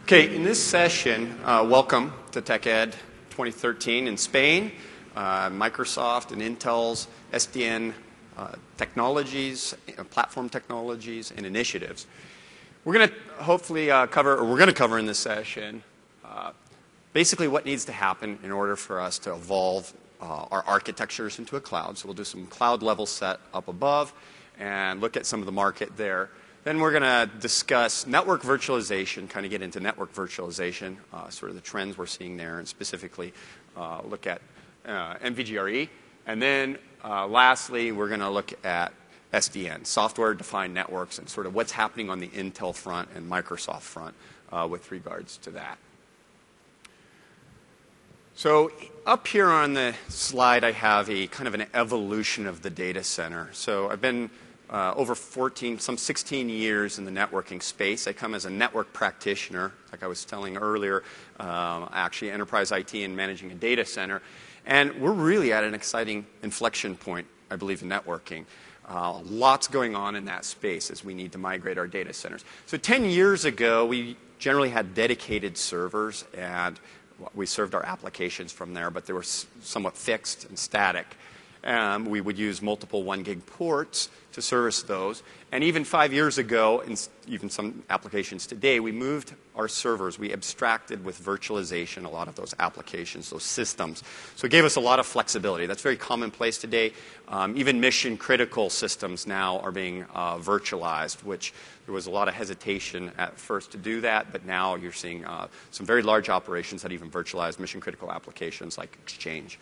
Okay, in this session, welcome to TechEd 2013 in Spain, Microsoft and Intel's SDN technologies, platform technologies, and initiatives. We're going to hopefully cover in this session basically what needs to happen in order for us to evolve our architectures into a cloud. So we'll do some cloud level set up above and look at some of the market there. Then we're going to discuss network virtualization, kind of get into network virtualization, sort of the trends we're seeing there, and specifically look at NVGRE. And then lastly, we're going to look at SDN, software-defined networks, and sort of what's happening on the Intel front and Microsoft front with regards to that. So up here on the slide, I have a kind of an evolution of the data center. So I've been over 16 years in the networking space. I come as a network practitioner, like I was telling earlier, actually enterprise IT and managing a data center. And we're really at an exciting inflection point, I believe, in networking. Lots going on in that space as we need to migrate our data centers. So 10 years ago, we generally had dedicated servers, and we served our applications from there, but they were somewhat fixed and static. We would use multiple 1 gig ports to service those. And even 5 years ago, and even some applications today, we moved our servers. We abstracted with virtualization a lot of those applications, those systems. So it gave us a lot of flexibility. That's very commonplace today. Even mission-critical systems now are being virtualized, which there was a lot of hesitation at first to do that, but now you're seeing some very large operations that even virtualize mission-critical applications like Exchange.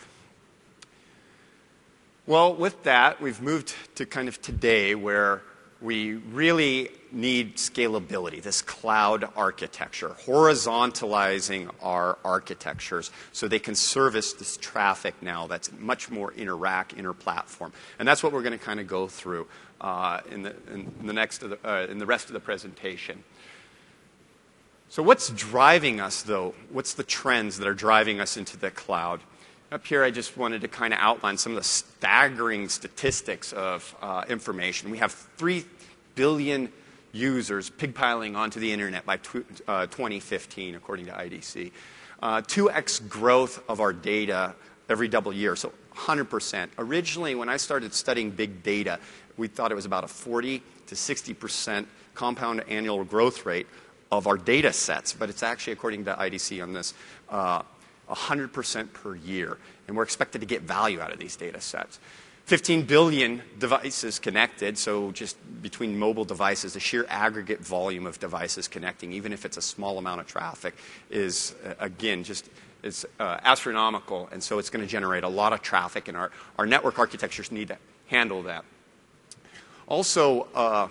Well, with that, we've moved to kind of today where we really need scalability, this cloud architecture, horizontalizing our architectures so they can service this traffic now that's much more inter-platform. And that's what we're going to kind of go through in the rest of the presentation. So what's driving us, though? What's the trends that are driving us into the cloud? Up here, I just wanted to kind of outline some of the staggering statistics of information. We have 3 billion users pigpiling onto the internet by 2015, according to IDC. 2x growth of our data every double year, so 100%. Originally, when I started studying big data, we thought it was about a 40 to 60% compound annual growth rate of our data sets, but it's actually, according to IDC on this, 100% per year, and we're expected to get value out of these data sets. 15 billion devices connected, so just between mobile devices, the sheer aggregate volume of devices connecting, even if it's a small amount of traffic, is, again, it's astronomical, and so it's going to generate a lot of traffic, and our network architectures need to handle that. Also,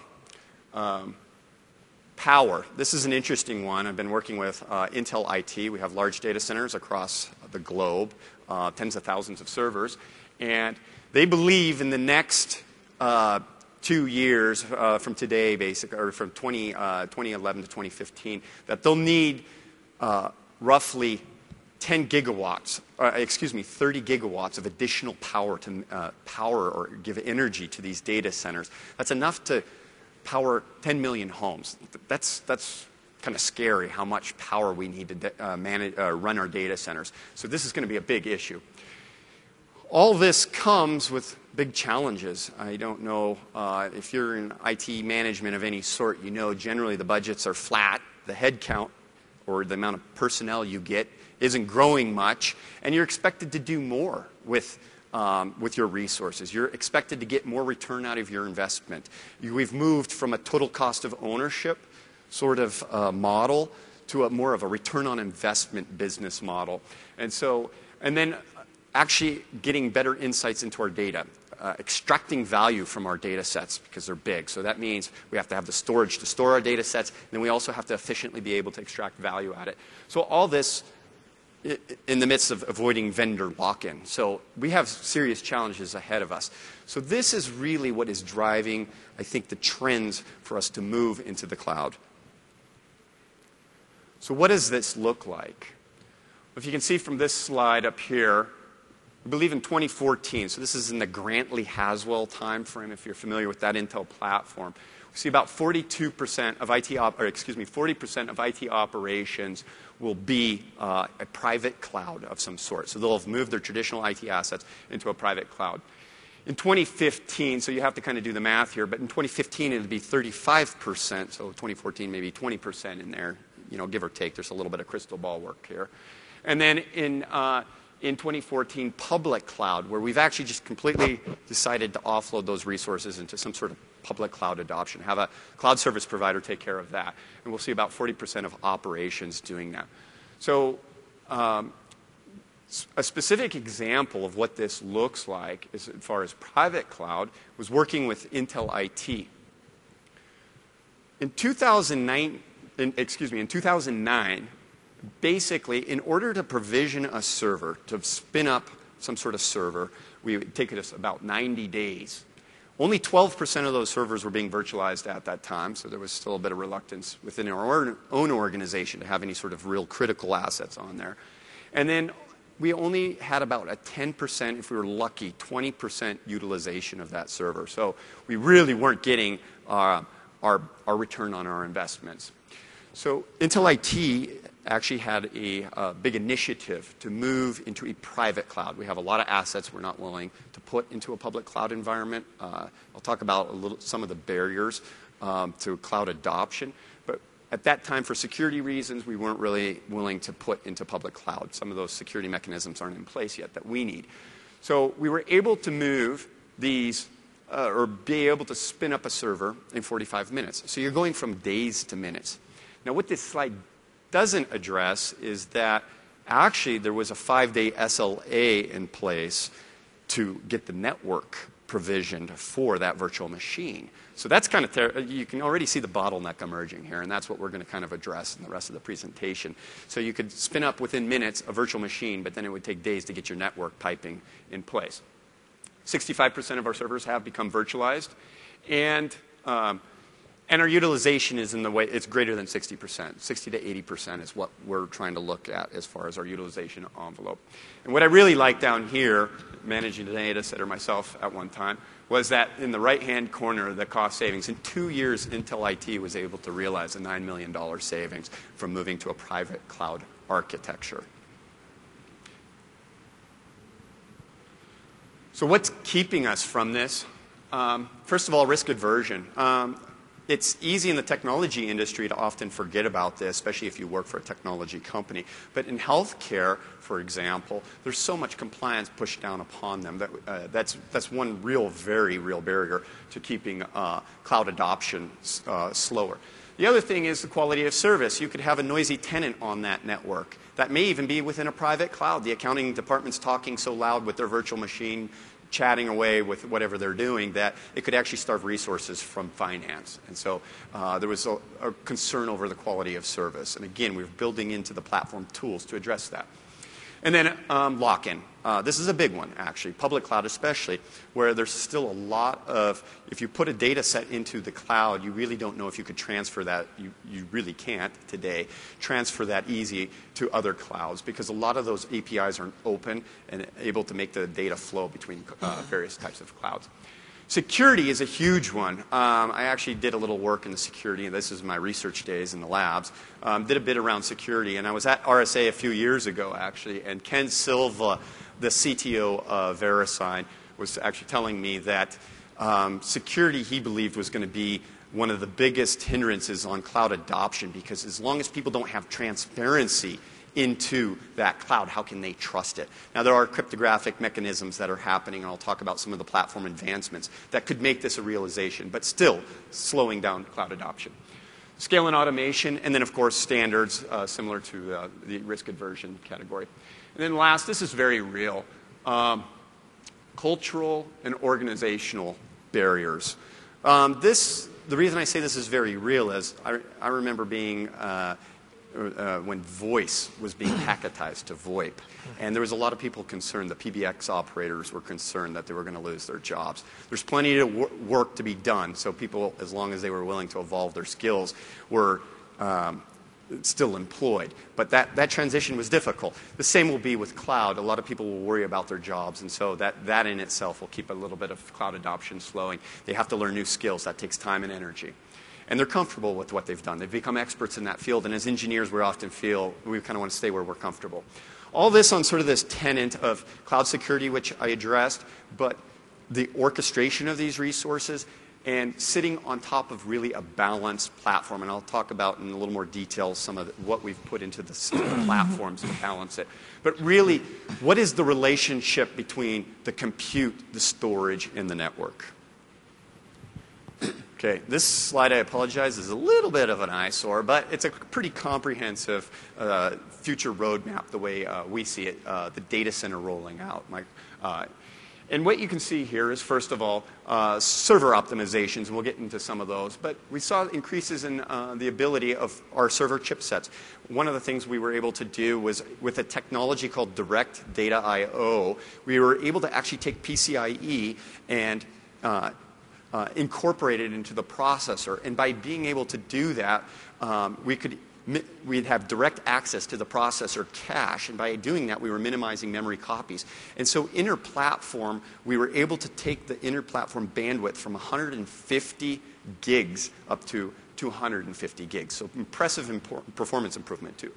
power. This is an interesting one. I've been working with Intel IT. We have large data centers across the globe, tens of thousands of servers. And they believe in the next 2 years from today, basically, or from 2011 to 2015, that they'll need roughly 30 gigawatts of additional power to power or give energy to these data centers. That's enough to power 10 million homes. That's kind of scary how much power we need to run our data centers. So this is going to be a big issue. All this comes with big challenges. I don't know if you're in IT management of any sort, you know generally the budgets are flat. The head count or the amount of personnel you get isn't growing much, and you're expected to do more with your resources. You're expected to get more return out of your investment. We've moved from a total cost of ownership sort of model to more of a return on investment business model. And then actually getting better insights into our data, extracting value from our data sets because they're big. So that means we have to have the storage to store our data sets, and then we also have to efficiently be able to extract value at it. So all this in the midst of avoiding vendor lock-in. So we have serious challenges ahead of us. So this is really what is driving, I think, the trends for us to move into the cloud. So what does this look like? If you can see from this slide up here, we believe in 2014, so this is in the Grantley-Haswell time frame, if you're familiar with that Intel platform. We see about 42% of 40% of IT operations will be a private cloud of some sort. So they'll have moved their traditional IT assets into a private cloud. In 2015, so you have to kind of do the math here, but in 2015 it'll be 35%, so 2014 maybe 20% in there, give or take. There's a little bit of crystal ball work here. And then in 2014, public cloud, where we've actually just completely decided to offload those resources into some sort of public cloud adoption, have a cloud service provider take care of that. And we'll see about 40% of operations doing that. So a specific example of what this looks like as far as private cloud was working with Intel IT. In 2009, basically, in order to provision a server, to spin up some sort of server, it would take us about 90 days. Only 12% of those servers were being virtualized at that time, so there was still a bit of reluctance within our own organization to have any sort of real critical assets on there. And then we only had about a 10%, if we were lucky, 20% utilization of that server. So we really weren't getting our return on our investments. So Intel IT actually had a big initiative to move into a private cloud. We have a lot of assets we're not willing to put into a public cloud environment. I'll talk about some of the barriers to cloud adoption. But at that time, for security reasons, we weren't really willing to put into public cloud. Some of those security mechanisms aren't in place yet that we need. So we were able to move these or be able to spin up a server in 45 minutes. So you're going from days to minutes. Now, what this slide doesn't address is that actually there was a 5-day SLA in place to get the network provisioned for that virtual machine. So that's kind of, you can already see the bottleneck emerging here, and that's what we're going to kind of address in the rest of the presentation. So you could spin up within minutes a virtual machine, but then it would take days to get your network piping in place. 65% of our servers have become virtualized, and our utilization is in the way, it's greater than 60%. 60 to 80% is what we're trying to look at as far as our utilization envelope. And what I really like down here, managing a data center myself at one time, was that in the right-hand corner, the cost savings. In 2 years, Intel IT was able to realize a $9 million savings from moving to a private cloud architecture. So what's keeping us from this? First of all, risk aversion. It's easy in the technology industry to often forget about this, especially if you work for a technology company. But in healthcare, for example, there's so much compliance pushed down upon them that that's one very real barrier to keeping cloud adoption slower. The other thing is the quality of service. You could have a noisy tenant on that network. That may even be within a private cloud. The accounting department's talking so loud with their virtual machine, chatting away with whatever they're doing, that it could actually starve resources from finance. And so there was a concern over the quality of service. And again, we're building into the platform tools to address that. And then lock-in. This is a big one, actually, public cloud especially, where there's still a lot of, if you put a data set into the cloud, you really don't know if you could transfer that. You really can't today transfer that easy to other clouds, because a lot of those APIs aren't open and able to make the data flow between various types of clouds. Security is a huge one. I actually did a little work in the security, and this is my research days in the labs. Did a bit around security, and I was at RSA a few years ago, actually, and Ken Silva, the CTO of VeriSign, was actually telling me that security, he believed, was going to be one of the biggest hindrances on cloud adoption, because as long as people don't have transparency into that cloud, how can they trust it? Now, there are cryptographic mechanisms that are happening, and I'll talk about some of the platform advancements that could make this a realization, but still slowing down cloud adoption. Scale and automation, and then, of course, standards, similar to the risk aversion category. And then last, this is very real, cultural and organizational barriers. The reason I say this is very real is I remember being when voice was being packetized to VoIP. And there was a lot of people concerned, the PBX operators were concerned that they were going to lose their jobs. There's plenty of work to be done, so people, as long as they were willing to evolve their skills, were still employed. But that transition was difficult. The same will be with cloud. A lot of people will worry about their jobs, and so that in itself will keep a little bit of cloud adoption slowing. They have to learn new skills. That takes time and energy. And they're comfortable with what they've done. They've become experts in that field, and as engineers, we often feel we kind of want to stay where we're comfortable. All this on sort of this tenet of cloud security, which I addressed, but the orchestration of these resources and sitting on top of really a balanced platform. And I'll talk about in a little more detail some of what we've put into the platforms to balance it. But really, what is the relationship between the compute, the storage, and the network? Okay, this slide, I apologize, is a little bit of an eyesore, but it's a pretty comprehensive future roadmap the way we see it, the data center rolling out. And what you can see here is, first of all, server optimizations, and we'll get into some of those. But we saw increases in the ability of our server chipsets. One of the things we were able to do was, with a technology called Direct Data I/O, we were able to actually take PCIe and incorporate it into the processor. And by being able to do that, we'd have direct access to the processor cache, and by doing that, we were minimizing memory copies. And so inter-platform, we were able to take the inter-platform bandwidth from 150 gigs up to 250 gigs. So impressive performance improvement, too.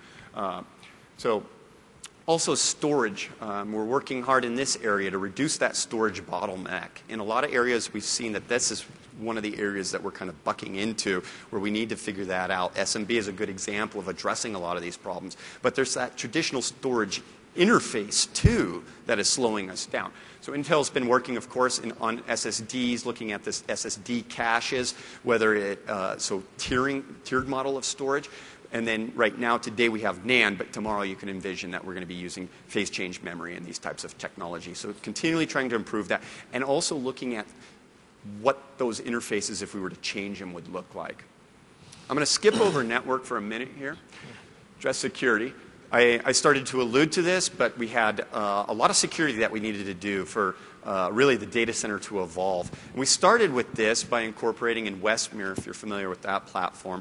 Also storage. We're working hard in this area to reduce that storage bottleneck. In a lot of areas, we've seen that this is one of the areas that we're kind of bucking into where we need to figure that out. SMB is a good example of addressing a lot of these problems. But there's that traditional storage interface, too, that is slowing us down. So Intel's been working, of course, on SSDs, looking at this SSD caches, whether tiered model of storage. And then right now, today, we have NAND, but tomorrow you can envision that we're going to be using phase change memory and these types of technology. So continually trying to improve that, and also looking at what those interfaces, if we were to change them, would look like. I'm going to skip over network for a minute here. Address security. I started to allude to this, but we had a lot of security that we needed to do for really the data center to evolve. And we started with this by incorporating in Westmere, if you're familiar with that platform.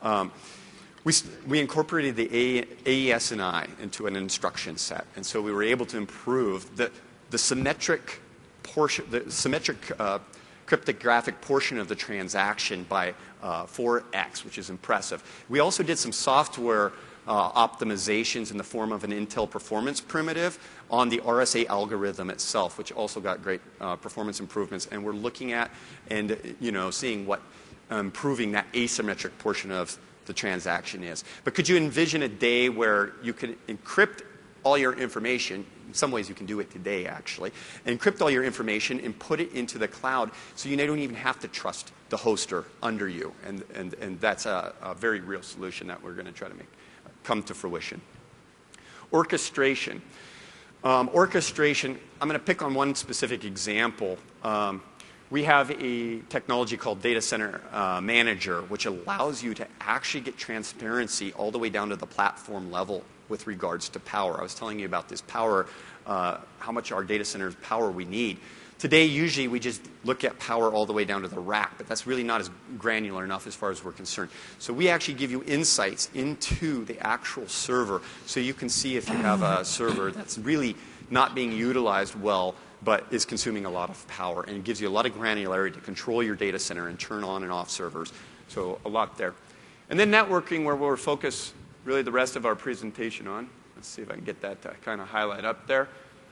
We incorporated the AES-NI into an instruction set, and so we were able to improve the symmetric portion, cryptographic portion of the transaction by 4x, which is impressive. We also did some software optimizations in the form of an Intel performance primitive on the RSA algorithm itself, which also got great performance improvements. And we're looking at and seeing what improving that asymmetric portion of the transaction is. But could you envision a day where you could encrypt all your information? In some ways, you can do it today, actually. Encrypt all your information and put it into the cloud so you don't even have to trust the hoster under you. And that's a very real solution that we're going to try to make come to fruition. Orchestration. Orchestration, I'm going to pick on one specific example. We have a technology called Data Center Manager, which allows you to actually get transparency all the way down to the platform level with regards to power. I was telling you about this power, how much our data center's power we need. Today, usually, we just look at power all the way down to the rack, but that's really not as granular enough as far as we're concerned. So we actually give you insights into the actual server so you can see if you have a server that's really not being utilized well, but is consuming a lot of power, and it gives you a lot of granularity to control your data center and turn on and off servers. So a lot there. And then networking, where we'll focus really the rest of our presentation on. Let's see if I can get that to kind of highlight up there.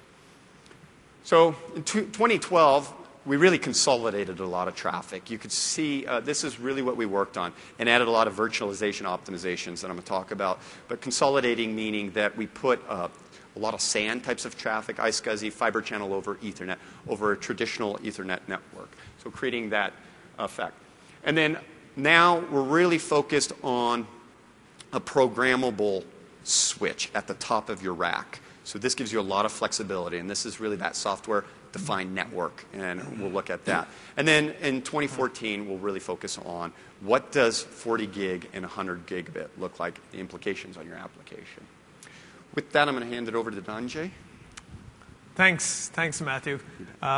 So in 2012, we really consolidated a lot of traffic. You could see this is really what we worked on and added a lot of virtualization optimizations that I'm going to talk about. But consolidating meaning that we put a lot of SAN types of traffic, iSCSI, fiber channel over Ethernet, over a traditional Ethernet network. So creating that effect. And then now we're really focused on a programmable switch at the top of your rack. So this gives you a lot of flexibility, and this is really that software-defined network, and we'll look at that. And then in 2014, we'll really focus on what does 40 gig and 100 gigabit look like, the implications on your application. With that, I'm going to hand it over to Dhananjay. Thanks, Matthew.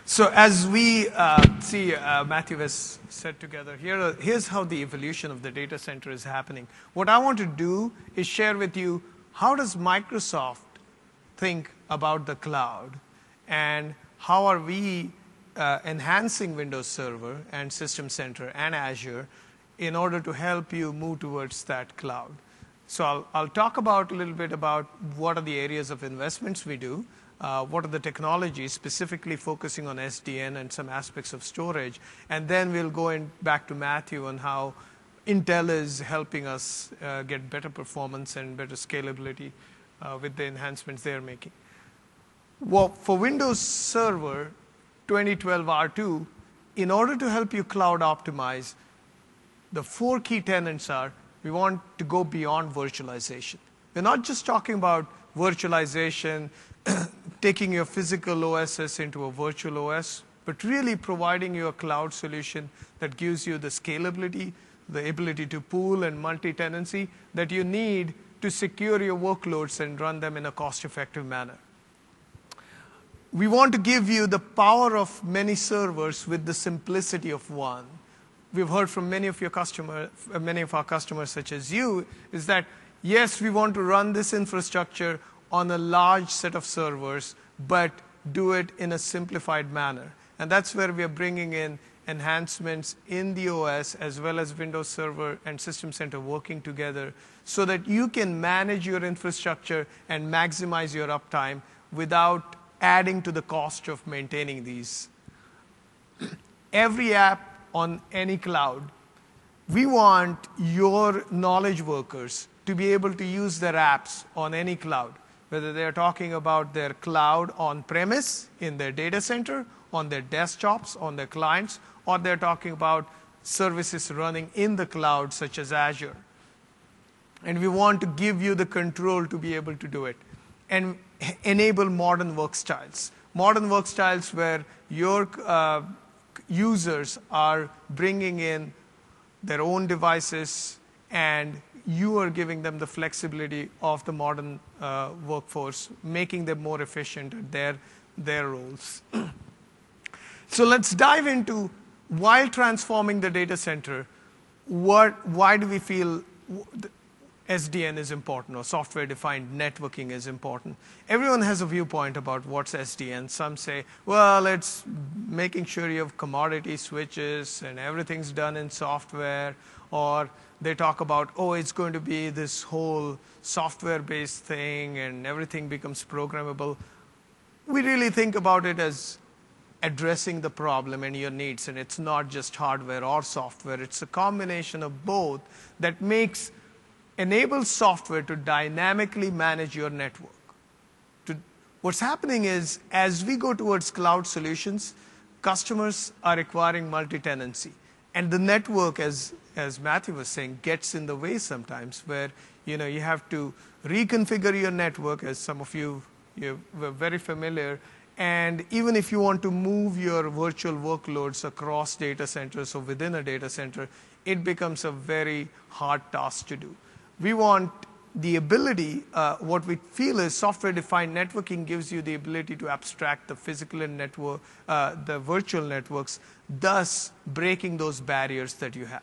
So as we see, Matthew has said together, here's how the evolution of the data center is happening. What I want to do is share with you how does Microsoft think about the cloud, and how are we enhancing Windows Server and System Center and Azure in order to help you move towards that cloud. So I'll talk about a little bit about what are the areas of investments we do, what are the technologies, specifically focusing on SDN and some aspects of storage, and then we'll go back to Matthew on how Intel is helping us get better performance and better scalability with the enhancements they're making. Well, for Windows Server 2012 R2, in order to help you cloud optimize, the 4 key tenets are, we want to go beyond virtualization. We're not just talking about virtualization, taking your physical OSs into a virtual OS, but really providing you a cloud solution that gives you the scalability, the ability to pool and multi-tenancy that you need to secure your workloads and run them in a cost-effective manner. We want to give you the power of many servers with the simplicity of one. We've heard from many of our customers, such as you, is that yes, we want to run this infrastructure on a large set of servers, but do it in a simplified manner. And that's where we are bringing in enhancements in the OS, as well as Windows Server and System Center working together, so that you can manage your infrastructure and maximize your uptime without adding to the cost of maintaining these. Every app on any cloud, we want your knowledge workers to be able to use their apps on any cloud, whether they're talking about their cloud on-premise, in their data center, on their desktops, on their clients, or they're talking about services running in the cloud, such as Azure. And we want to give you the control to be able to do it, and enable modern work styles. Modern work styles where your users are bringing in their own devices, and you are giving them the flexibility of the modern workforce, making them more efficient at their roles. So let's dive into, while transforming the data center, why do we feel SDN is important, or software-defined networking is important? Everyone has a viewpoint about what's SDN. Some say, well, it's making sure you have commodity switches and everything's done in software. Or they talk about, oh, it's going to be this whole software-based thing and everything becomes programmable. We really think about it as addressing the problem and your needs, and it's not just hardware or software. It's a combination of both that enables software to dynamically manage your network. What's happening is, as we go towards cloud solutions, customers are requiring multi-tenancy. And the network, as Matthew was saying, gets in the way sometimes, where you have to reconfigure your network, as some of you were very familiar. And even if you want to move your virtual workloads across data centers or within a data center, it becomes a very hard task to do. We want the ability, what we feel is software-defined networking gives you the ability to abstract the physical and the virtual networks, thus breaking those barriers that you have.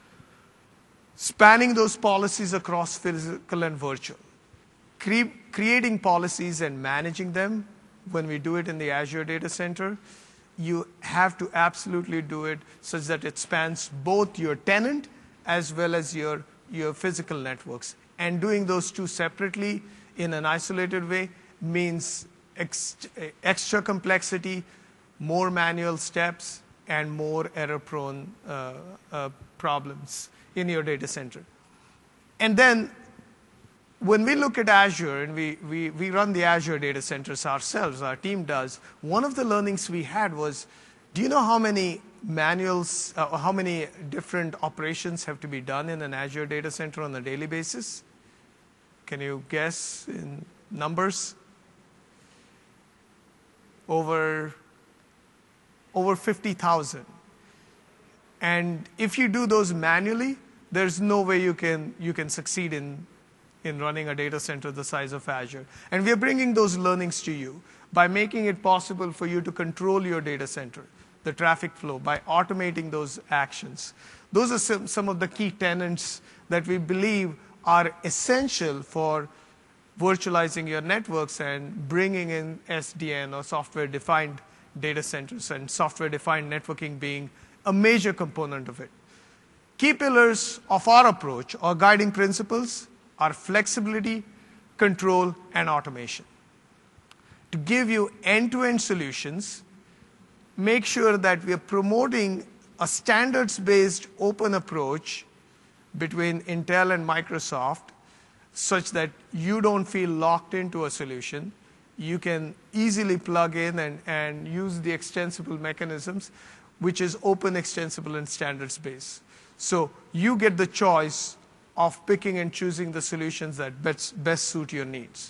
Spanning those policies across physical and virtual. Creating policies and managing them. When we do it in the Azure data center, you have to absolutely do it such that it spans both your tenant as well as your physical networks. And doing those two separately in an isolated way means extra complexity, more manual steps, and more error-prone problems in your data center. And then when we look at Azure, and we run the Azure data centers ourselves, our team does, one of the learnings we had was, do you know how many manuals, how many different operations have to be done in an Azure data center on a daily basis? Can you guess in numbers? Over 50,000. And if you do those manually, there's no way you can succeed in in running a data center the size of Azure. And we are bringing those learnings to you by making it possible for you to control your data center, the traffic flow, by automating those actions. Those are some of the key tenets that we believe are essential for virtualizing your networks and bringing in SDN, or software-defined data centers, and software-defined networking being a major component of it. Key pillars of our approach, or guiding principles, are flexibility, control, and automation. To give you end-to-end solutions, make sure that we are promoting a standards-based open approach between Intel and Microsoft, such that you don't feel locked into a solution. You can easily plug in and use the extensible mechanisms, which is open, extensible, and standards-based. So you get the choice of picking and choosing the solutions that best suit your needs.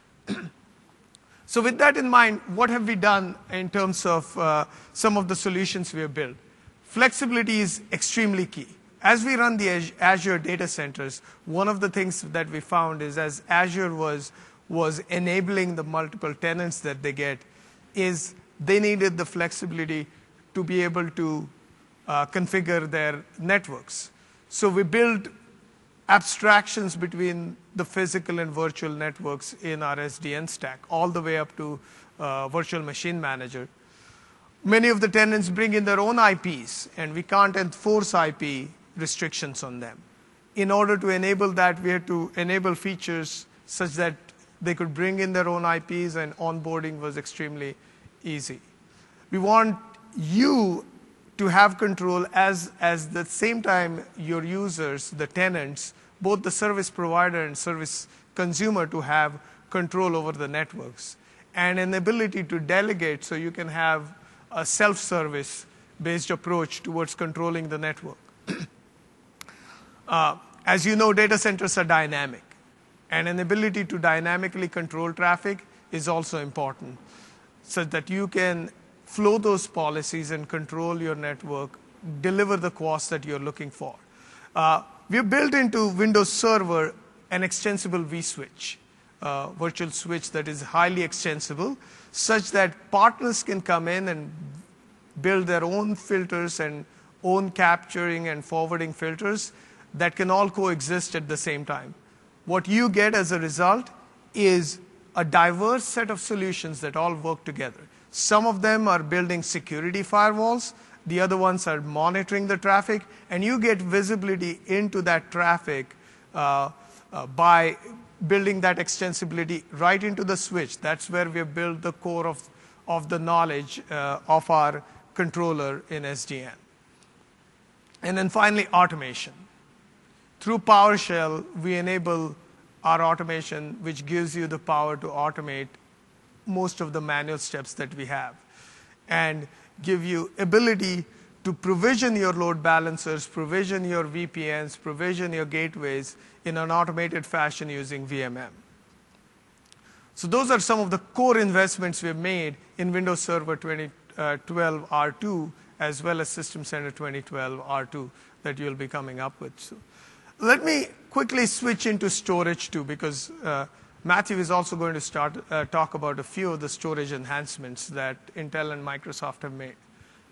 So with that in mind, what have we done in terms of some of the solutions we have built? Flexibility is extremely key. As we run the Azure data centers, one of the things that we found is, as Azure was enabling the multiple tenants that they get, is they needed the flexibility to be able to configure their networks. So we built abstractions between the physical and virtual networks in our SDN stack, all the way up to Virtual Machine Manager. Many of the tenants bring in their own IPs, and we can't enforce IP restrictions on them. In order to enable that, we had to enable features such that they could bring in their own IPs, and onboarding was extremely easy. We want you to have control as the same time your users, the tenants, both the service provider and service consumer, to have control over the networks, and an ability to delegate, so you can have a self-service based approach towards controlling the network. As you know, data centers are dynamic, and an ability to dynamically control traffic is also important, so that you can flow those policies and control your network, deliver the cost that you're looking for. We have built into Windows Server an extensible vSwitch, virtual switch that is highly extensible, such that partners can come in and build their own filters and own capturing and forwarding filters that can all coexist at the same time. What you get as a result is a diverse set of solutions that all work together. Some of them are building security firewalls, the other ones are monitoring the traffic, and you get visibility into that traffic by building that extensibility right into the switch. That's where we have built the core of the knowledge of our controller in SDN. And then finally, automation. Through PowerShell, we enable our automation, which gives you the power to automate most of the manual steps that we have, and give you ability to provision your load balancers, provision your VPNs, provision your gateways in an automated fashion using VMM. So those are some of the core investments we've made in Windows Server 2012 R2, as well as System Center 2012 R2 that you'll be coming up with soon. Let me quickly switch into storage too, because Matthew is also going to talk about a few of the storage enhancements that Intel and Microsoft have made.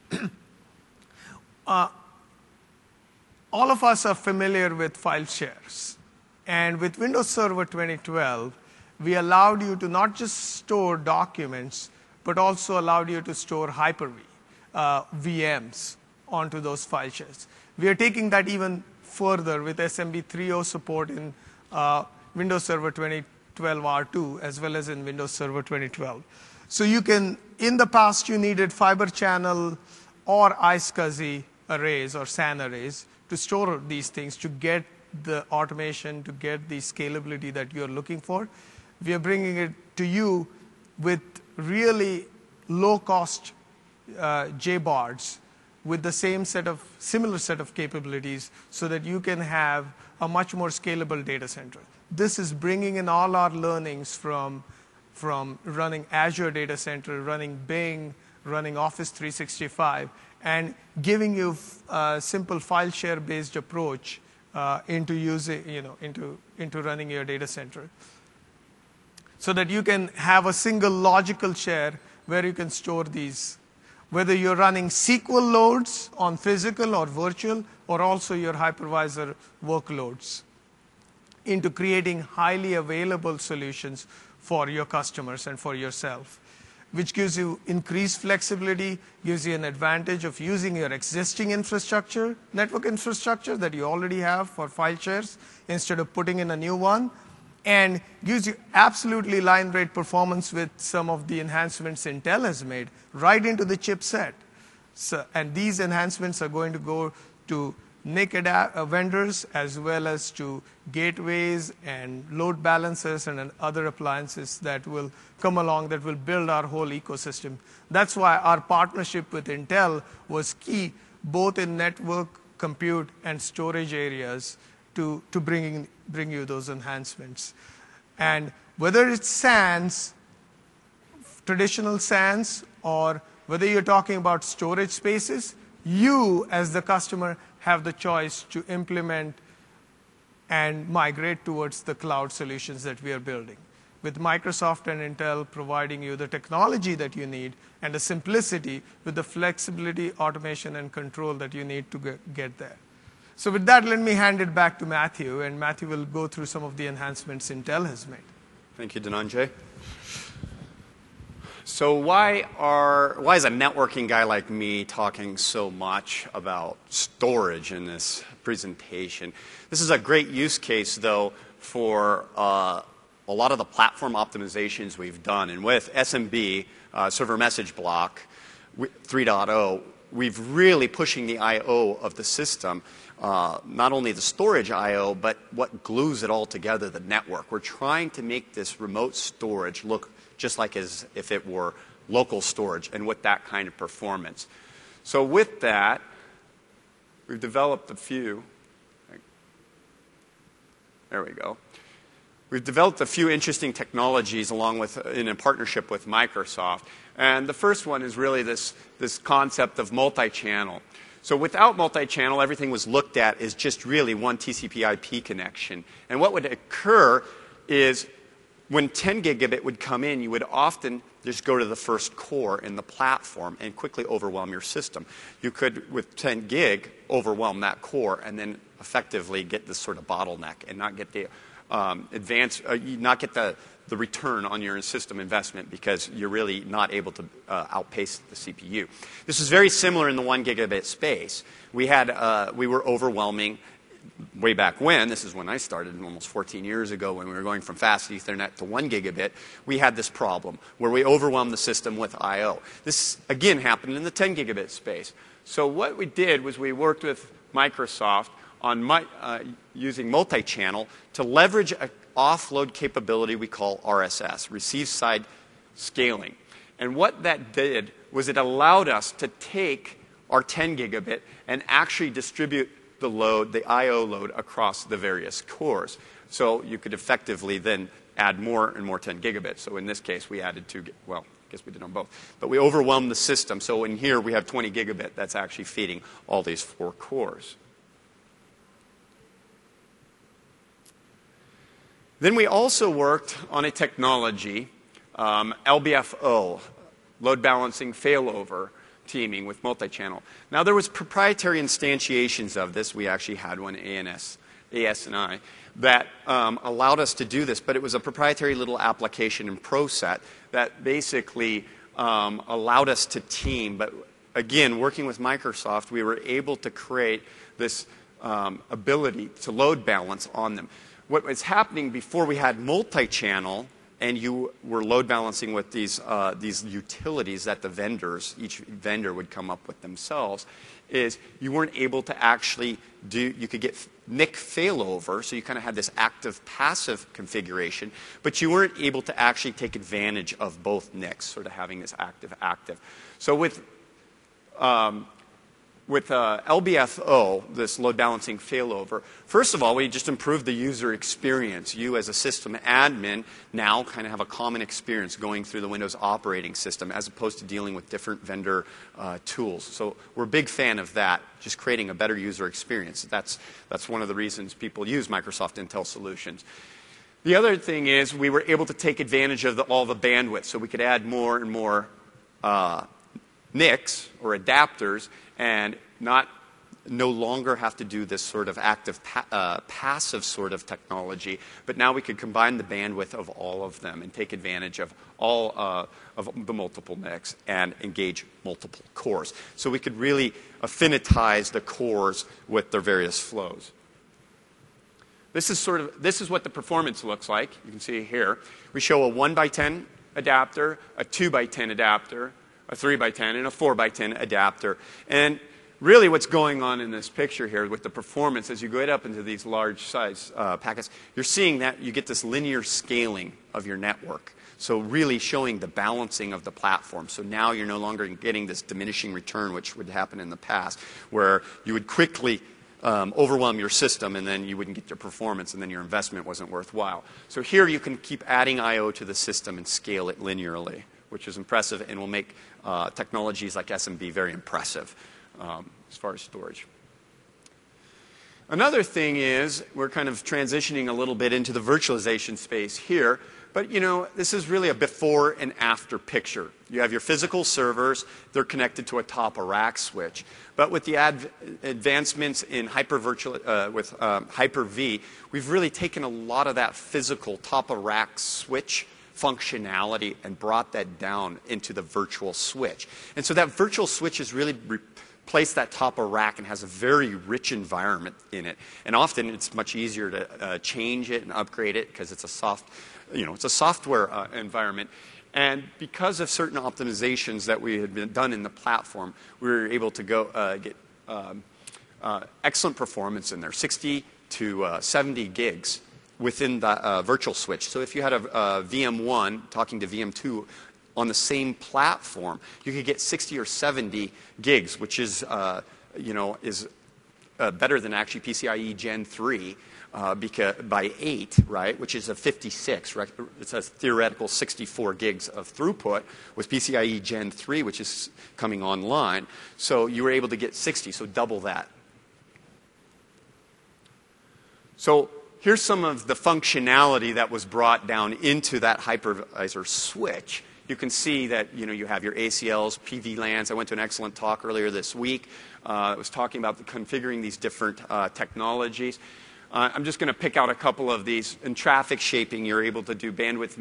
All of us are familiar with file shares. And with Windows Server 2012, we allowed you to not just store documents, but also allowed you to store Hyper-V, VMs, onto those file shares. We are taking that even further with SMB 3.0 support in Windows Server 2012 R2, as well as in Windows Server 2012. So you can, in the past, you needed fiber channel or iSCSI arrays or SAN arrays to store these things, to get the automation, to get the scalability that you're looking for. We are bringing it to you with really low-cost JBODs with the similar set of capabilities, so that you can have a much more scalable data center. This is bringing in all our learnings from running Azure Data Center, running Bing, running Office 365, and giving you a simple file share-based approach into using, into running your data center, so that you can have a single logical share where you can store these, whether you're running SQL loads on physical or virtual, or also your hypervisor workloads, into creating highly available solutions for your customers and for yourself, which gives you increased flexibility, gives you an advantage of using your existing infrastructure, network infrastructure that you already have for file shares, instead of putting in a new one, and gives you absolutely line rate performance with some of the enhancements Intel has made right into the chipset. And these enhancements are going to go to NIC vendors, as well as to gateways and load balancers and other appliances that will come along that will build our whole ecosystem. That's why our partnership with Intel was key, both in network, compute, and storage areas to bring you those enhancements. And whether it's SANs, traditional SANs, or whether you're talking about storage spaces, you as the customer have the choice to implement and migrate towards the cloud solutions that we are building, with Microsoft and Intel providing you the technology that you need and the simplicity with the flexibility, automation, and control that you need to get there. So with that, let me hand it back to Matthew, and Matthew will go through some of the enhancements Intel has made. Thank you, Dhananjay. So why is a networking guy like me talking so much about storage in this presentation? This is a great use case, though, for a lot of the platform optimizations we've done. And with SMB, Server Message Block 3.0, we've really pushing the I/O of the system, not only the storage I/O, but what glues it all together, the network. We're trying to make this remote storage look just like as if it were local storage, and with that kind of performance. So with that, we've developed a few. There we go. We've developed a few interesting technologies in a partnership with Microsoft. And the first one is really this concept of multi-channel. So without multi-channel, everything was looked at as just really one TCP/IP connection. And what would occur is when 10 gigabit would come in, you would often just go to the first core in the platform and quickly overwhelm your system. You could, with 10 gig, overwhelm that core and then effectively get this sort of bottleneck and not get the not get the return on your system investment, because you're really not able to outpace the CPU. This is very similar in the 1 gigabit space. We were overwhelming way back when. This is when I started, almost 14 years ago, when we were going from fast Ethernet to 1 gigabit. We had this problem where we overwhelmed the system with I/O. This, again, happened in the 10 gigabit space. So what we did was we worked with Microsoft on using multi-channel to leverage an offload capability we call RSS, receive side scaling. And what that did was it allowed us to take our 10 gigabit and actually distribute the load, the I/O load, across the various cores. So you could effectively then add more and more 10 gigabits. So in this case, we added I guess we did on both. But we overwhelmed the system. So in here, we have 20 gigabit that's actually feeding all these 4 cores. Then we also worked on a technology, LBFO, load balancing failover teaming with multi-channel. Now, there was proprietary instantiations of this. We actually had one, ASNI, that allowed us to do this. But it was a proprietary little application in ProSet that basically allowed us to team. But again, working with Microsoft, we were able to create this ability to load balance on them. What was happening before we had multi-channel and you were load balancing with these utilities that each vendor would come up with themselves, is you weren't able to actually you could get NIC failover, so you kind of had this active-passive configuration, but you weren't able to actually take advantage of both NICs, sort of having this active-active. So with with LBFO, this load balancing failover, first of all, we just improved the user experience. You as a system admin now kind of have a common experience going through the Windows operating system as opposed to dealing with different vendor tools. So we're a big fan of that, just creating a better user experience. That's one of the reasons people use Microsoft Intel solutions. The other thing is we were able to take advantage of all the bandwidth, so we could add more and more NICs or adapters and no longer have to do this sort of active passive sort of technology, but now we could combine the bandwidth of all of them and take advantage of all of the multiple NICs and engage multiple cores. So we could really affinitize the cores with their various flows. This is what the performance looks like. You can see here. We show a 1x10 adapter, a 2x10 adapter, a 3x10, and a 4x10 adapter. And really what's going on in this picture here with the performance, as you go up into these large size packets, you're seeing that you get this linear scaling of your network. So really showing the balancing of the platform. So now you're no longer getting this diminishing return, which would happen in the past, where you would quickly overwhelm your system and then you wouldn't get your performance and then your investment wasn't worthwhile. So here you can keep adding I/O to the system and scale it linearly, which is impressive and will make technologies like SMB very impressive as far as storage. Another thing is we're kind of transitioning a little bit into the virtualization space here. But, you know, this is really a before and after picture. You have your physical servers. They're connected to a top-of-rack switch. But with the advancements in Hyper-V, we've really taken a lot of that physical top-of-rack switch functionality and brought that down into the virtual switch. And so that virtual switch has really replaced that top-of-rack and has a very rich environment in it. And often it's much easier to change it and upgrade it because it's a software environment. And because of certain optimizations that we had been done in the platform, we were able to get excellent performance in there, 60 to 70 gigs within the virtual switch. So if you had a VM1 talking to VM2 on the same platform, you could get 60 or 70 gigs, which is better than actually PCIe Gen 3. By 8, right, which is a 56, right? It's a theoretical 64 gigs of throughput with PCIe Gen 3, which is coming online. So you were able to get 60, so double that. So here's some of the functionality that was brought down into that hypervisor switch. You can see that you have your ACLs, PVLANs. I went to an excellent talk earlier this week. It was talking about configuring these different technologies. I'm just going to pick out a couple of these. In traffic shaping, you're able to do bandwidth,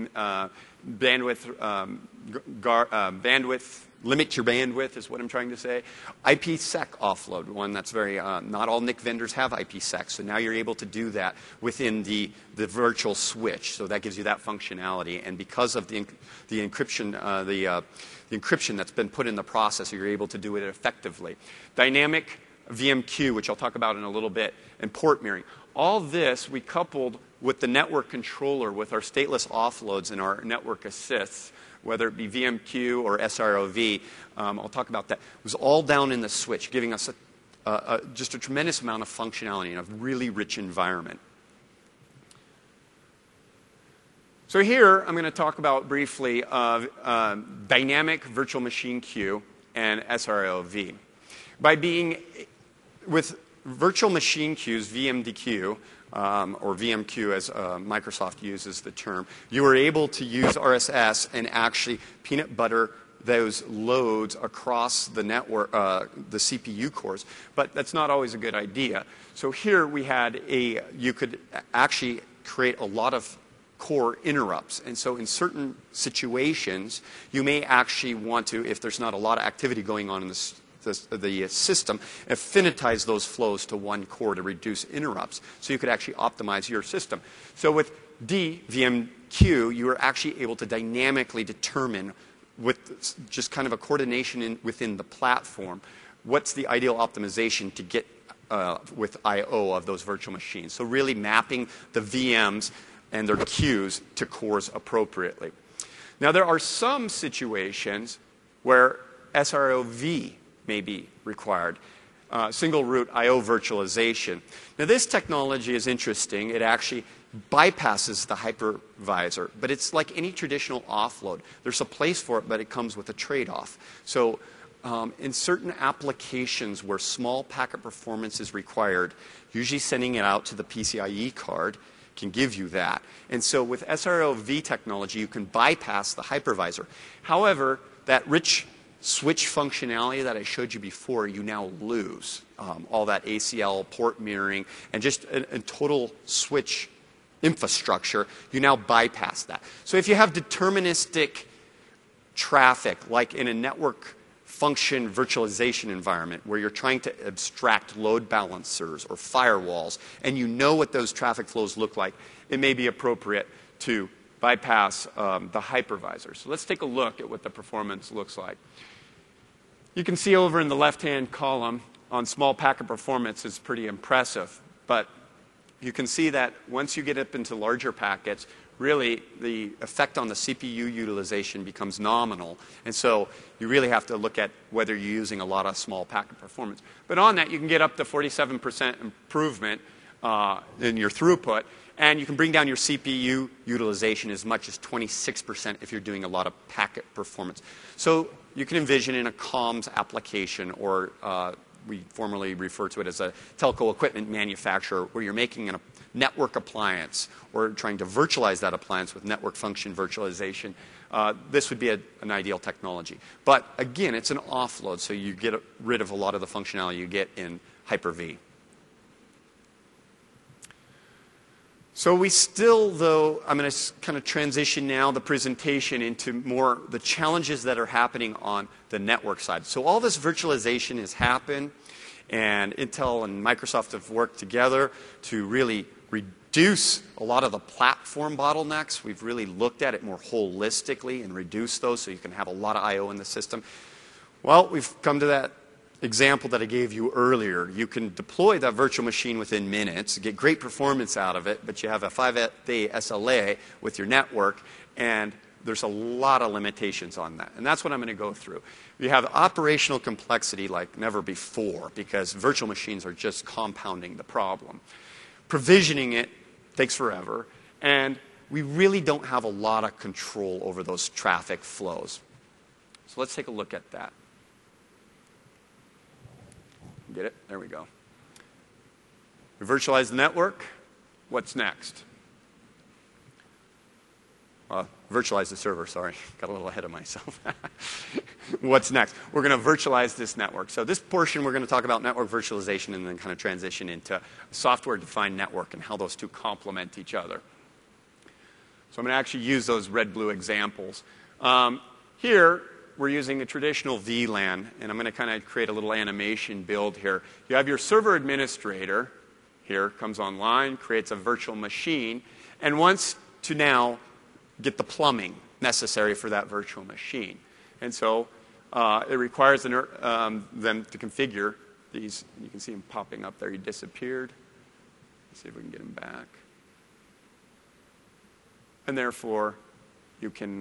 limit your bandwidth is what I'm trying to say. IPsec offload, one that's very, not all NIC vendors have IPsec, so now you're able to do that within the virtual switch. So that gives you that functionality. And because of the encryption, the encryption that's been put in the processor, you're able to do it effectively. Dynamic VMQ, which I'll talk about in a little bit, and port mirroring. All this we coupled with the network controller with our stateless offloads and our network assists, whether it be VMQ or SROV. I'll talk about that. It was all down in the switch, giving us just a tremendous amount of functionality in a really rich environment. So here I'm going to talk about briefly dynamic virtual machine queue and SROV. By being with virtual machine queues, VMDQ, or VMQ as Microsoft uses the term, you were able to use RSS and actually peanut butter those loads across the network, the CPU cores. But that's not always a good idea. So here we had you could actually create a lot of core interrupts. And so in certain situations, you may actually want to, if there's not a lot of activity going on in the system, affinitize those flows to one core to reduce interrupts. So you could actually optimize your system. So with DVMQ, you were actually able to dynamically determine with just kind of a coordination within the platform, what's the ideal optimization to get with I/O of those virtual machines. So really mapping the VMs and their queues to cores appropriately. Now there are some situations where SROV may be required. single root I/O virtualization. Now, this technology is interesting. It actually bypasses the hypervisor, but it's like any traditional offload. There's a place for it, but it comes with a trade-off. So in certain applications where small packet performance is required, usually sending it out to the PCIe card can give you that. And so with SR-IOV technology, you can bypass the hypervisor. However, that rich switch functionality that I showed you before, you now lose. All that ACL, port mirroring, and just a total switch infrastructure, you now bypass that. So if you have deterministic traffic, like in a network function virtualization environment where you're trying to abstract load balancers or firewalls, and you know what those traffic flows look like, it may be appropriate to bypass the hypervisor. So let's take a look at what the performance looks like. You can see over in the left-hand column on small packet performance is pretty impressive, but you can see that once you get up into larger packets, really the effect on the CPU utilization becomes nominal. And so you really have to look at whether you're using a lot of small packet performance. But on that, you can get up to 47% improvement in your throughput. And you can bring down your CPU utilization as much as 26% if you're doing a lot of packet performance. So you can envision in a comms application, or we formerly refer to it as a telco equipment manufacturer, where you're making a network appliance or trying to virtualize that appliance with network function virtualization, this would be an ideal technology. But again, it's an offload, so you get rid of a lot of the functionality you get in Hyper-V. So we still, though, I'm going to kind of transition now the presentation into more the challenges that are happening on the network side. So all this virtualization has happened, and Intel and Microsoft have worked together to really reduce a lot of the platform bottlenecks. We've really looked at it more holistically and reduced those so you can have a lot of I/O in the system. Well, we've come to that example that I gave you earlier. You can deploy that virtual machine within minutes, get great performance out of it, but you have a 5-day SLA with your network, and there's a lot of limitations on that. And that's what I'm going to go through. You have operational complexity like never before because virtual machines are just compounding the problem. Provisioning it takes forever, and we really don't have a lot of control over those traffic flows. So let's take a look at that. Get it? There we go. We virtualize the network. What's next? Virtualize the server, sorry. Got a little ahead of myself. What's next? We're going to virtualize this network. So this portion, we're going to talk about network virtualization and then kind of transition into software-defined network and how those two complement each other. So I'm going to actually use those red-blue examples. Here, we're using a traditional VLAN, and I'm going to kind of create a little animation build here. You have your server administrator here, comes online, creates a virtual machine, and wants to now get the plumbing necessary for that virtual machine. And so it requires them to configure these. You can see him popping up there. He disappeared. Let's see if we can get him back. And therefore, you can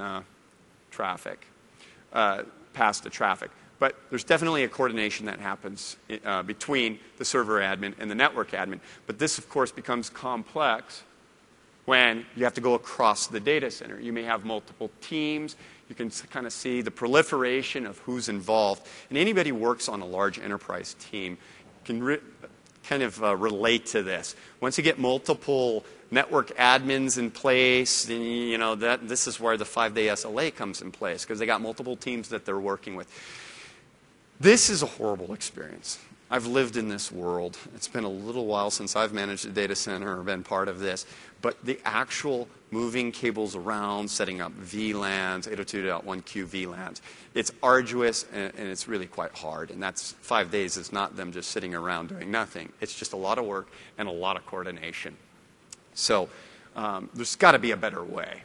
pass the traffic. But there's definitely a coordination that happens between the server admin and the network admin. But this, of course, becomes complex when you have to go across the data center. You may have multiple teams. You can kind of see the proliferation of who's involved. And anybody who works on a large enterprise team can relate to this. Once you get multiple network admins in place, then, you know, this is where the 5-day SLA comes in place because they got multiple teams that they're working with. This is a horrible experience. I've lived in this world. It's been a little while since I've managed a data center or been part of this. But the actual moving cables around, setting up VLANs, 802.1q VLANs, it's arduous and it's really quite hard. And that's 5 days is not them just sitting around doing nothing. It's just a lot of work and a lot of coordination. So there's got to be a better way.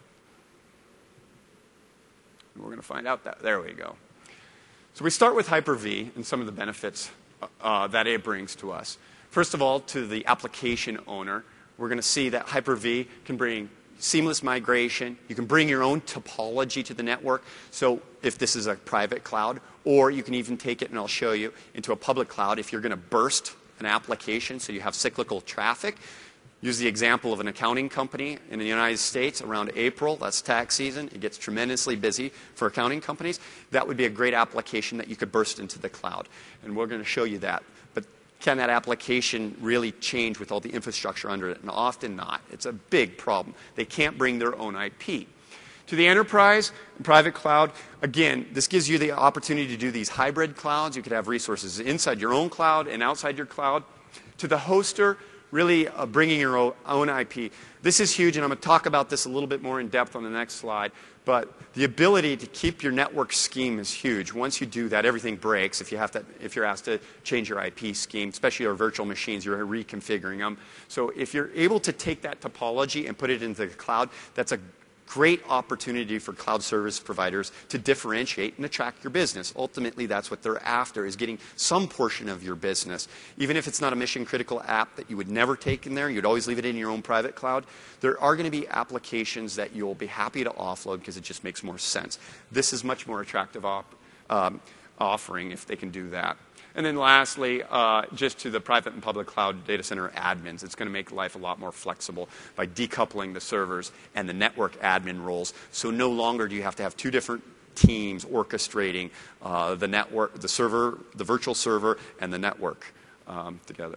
We're going to find out that. There we go. So we start with Hyper-V and some of the benefits that it brings to us. First of all, to the application owner, we're going to see that Hyper-V can bring seamless migration. You can bring your own topology to the network. So if this is a private cloud, or you can even take it, and I'll show you, into a public cloud if you're going to burst an application so you have cyclical traffic. Use the example of an accounting company in the United States around April. That's tax season. It gets tremendously busy for accounting companies. That would be a great application that you could burst into the cloud. And we're going to show you that. But can that application really change with all the infrastructure under it? And often not. It's a big problem. They can't bring their own IP. To the enterprise and private cloud, again, this gives you the opportunity to do these hybrid clouds. You could have resources inside your own cloud and outside your cloud. To the hoster, really bringing your own IP. This is huge, and I'm going to talk about this a little bit more in depth on the next slide. But the ability to keep your network scheme is huge. Once you do that, everything breaks. If you're asked to change your IP scheme, especially your virtual machines, you're reconfiguring them. So if you're able to take that topology and put it into the cloud, that's a great opportunity for cloud service providers to differentiate and attract your business. Ultimately, that's what they're after, is getting some portion of your business. Even if it's not a mission-critical app that you would never take in there, you'd always leave it in your own private cloud, there are going to be applications that you'll be happy to offload because it just makes more sense. This is much more attractive offering if they can do that. And then lastly, just to the private and public cloud data center admins, it's going to make life a lot more flexible by decoupling the servers and the network admin roles. So no longer do you have to have two different teams orchestrating the network, the server, the virtual server, and the network together.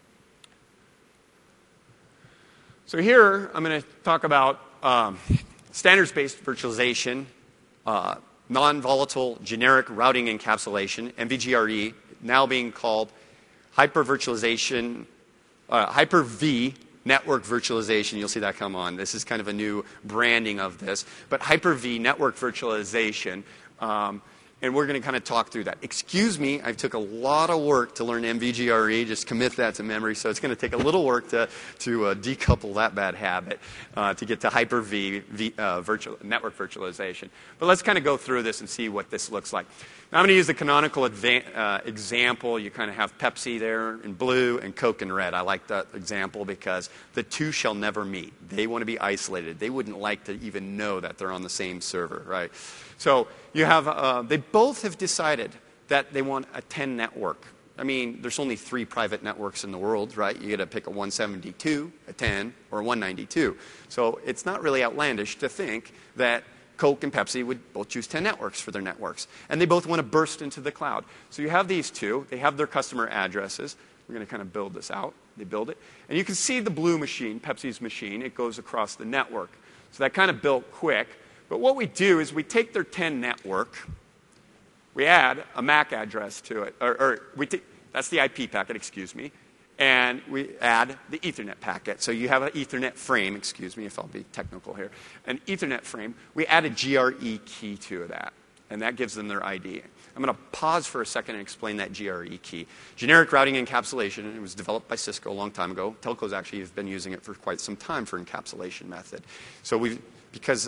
So here, I'm going to talk about standards-based virtualization, non-volatile generic routing encapsulation, NVGRE, now being called Hyper-V network virtualization. You'll see that come on. This is kind of a new branding of this. But Hyper-V network virtualization. And we're going to kind of talk through that. Excuse me, I took a lot of work to learn NVGRE. Just commit that to memory. So it's going to take a little work to decouple that bad habit to get to Hyper-V network virtualization. But let's kind of go through this and see what this looks like. Now I'm going to use the canonical example. You kind of have Pepsi there in blue and Coke in red. I like that example because the two shall never meet. They want to be isolated. They wouldn't like to even know that they're on the same server, right? So you have, they both have decided that they want a 10 network. I mean, there's only 3 private networks in the world, right? You got to pick a 172, a 10, or a 192. So it's not really outlandish to think that Coke and Pepsi would both choose 10 networks for their networks. And they both want to burst into the cloud. So you have these two. They have their customer addresses. We're going to kind of build this out. They build it. And you can see the blue machine, Pepsi's machine. It goes across the network. So that kind of built quick. But what we do is we take their 10 network, we add a MAC address to it, that's the IP packet, excuse me, and we add the Ethernet packet. So you have an Ethernet frame, excuse me if I'll be technical here, an Ethernet frame. We add a GRE key to that, and that gives them their ID. I'm going to pause for a second and explain that GRE key. Generic routing encapsulation, it was developed by Cisco a long time ago. Telcos actually have been using it for quite some time for encapsulation method. So because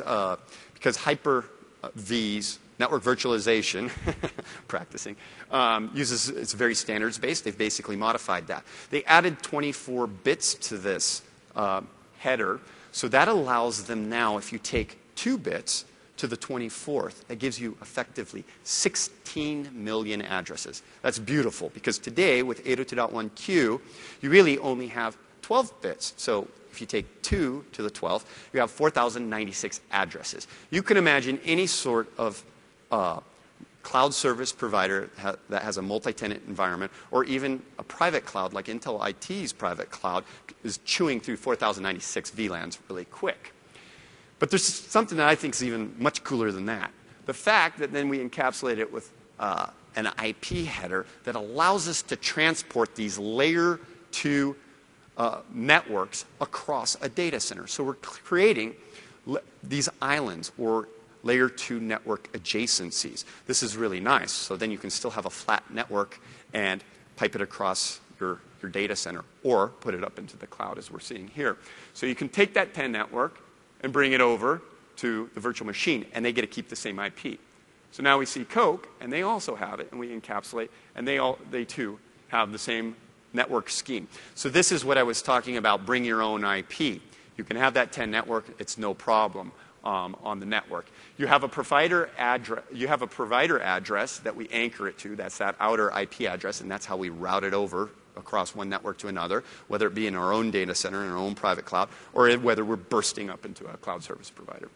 Hyper-V's network virtualization, practicing, it's very standards-based. They've basically modified that. They added 24 bits to this header, so that allows them now, if you take 2 bits to the 24th, that gives you effectively 16 million addresses. That's beautiful, because today, with 802.1q, you really only have 12 bits. So if you take 2 to the 12th, you have 4,096 addresses. You can imagine any sort of cloud service provider that has a multi-tenant environment, or even a private cloud like Intel IT's private cloud, is chewing through 4,096 VLANs really quick. But there's something that I think is even much cooler than that. The fact that then we encapsulate it with an IP header that allows us to transport these layer 2 networks across a data center. So we're creating these islands or layer 2 network adjacencies. This is really nice. So then you can still have a flat network and pipe it across your data center, or put it up into the cloud as we're seeing here. So you can take that 10 network and bring it over to the virtual machine, and they get to keep the same IP. So now we see Coke, and they also have it, and we encapsulate, and they too have the same network scheme. So this is what I was talking about, bring your own IP. You can have that 10 network. It's no problem on the network. You have a provider address that we anchor it to. That's that outer IP address, and that's how we route it over across one network to another, whether it be in our own data center, in our own private cloud, or whether we're bursting up into a cloud service provider.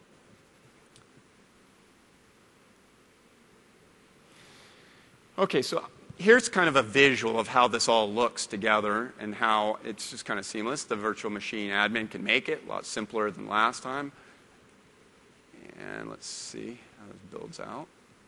Okay, so here's kind of a visual of how this all looks together and how it's just kind of seamless. The virtual machine admin can make it a lot simpler than last time. And let's see how this builds out.